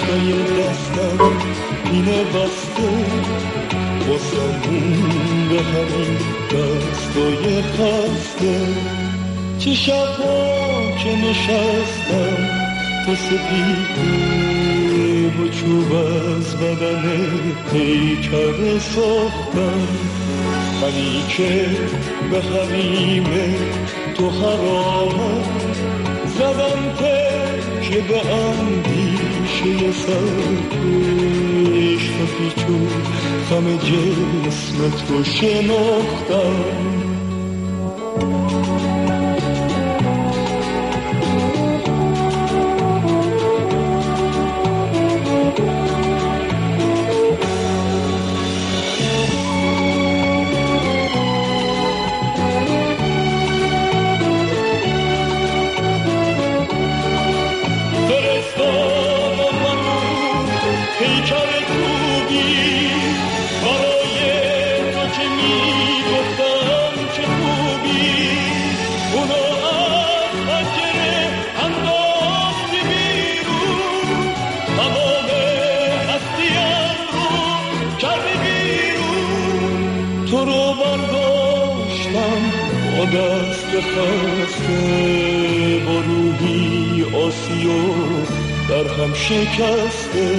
انگشتای دستم اینه بسته واسمون به همین دستای خسته. چه شبها که نشستم تو سپیده و چوب از بدن پیکر ساختم. منی که به حریم تو حرامم زدم که به اندیشه سرکش و پیچو خم جسم تو شناختم. پیکر خوبی برای تو که میگفتم چه خوبی اونو از پنجره انداختی بیرون. تمام هستیم رو کردی بیرون. تو رو برداشتم با دست خسته با روحی آسی و در هم شکسته.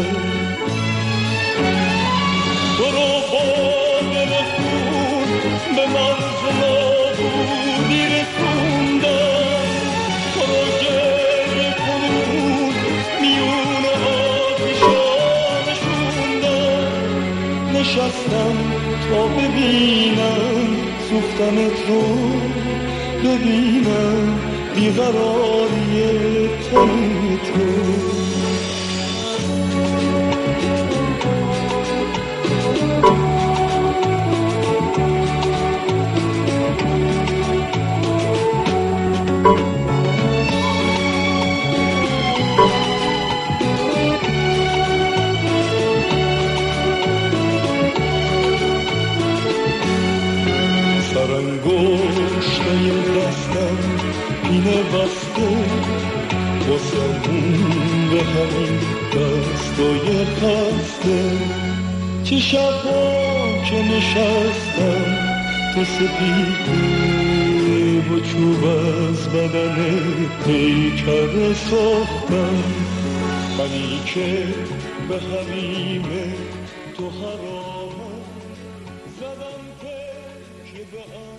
تو رو با دل خون به مرز نابودی رسوندم. تو رو گریه کنون میون آتشا نشوندم. نشستم تا ببینم سوختنت رو ببینم بیقراری تنت رو. سرانگشتای دستم اینه بسته واسمون به همین دستای خسته. چه شبها که نشستم تو سپیده و چوب از بدن پیکر ساختم. منی که به حریم تو حرامم زدم که به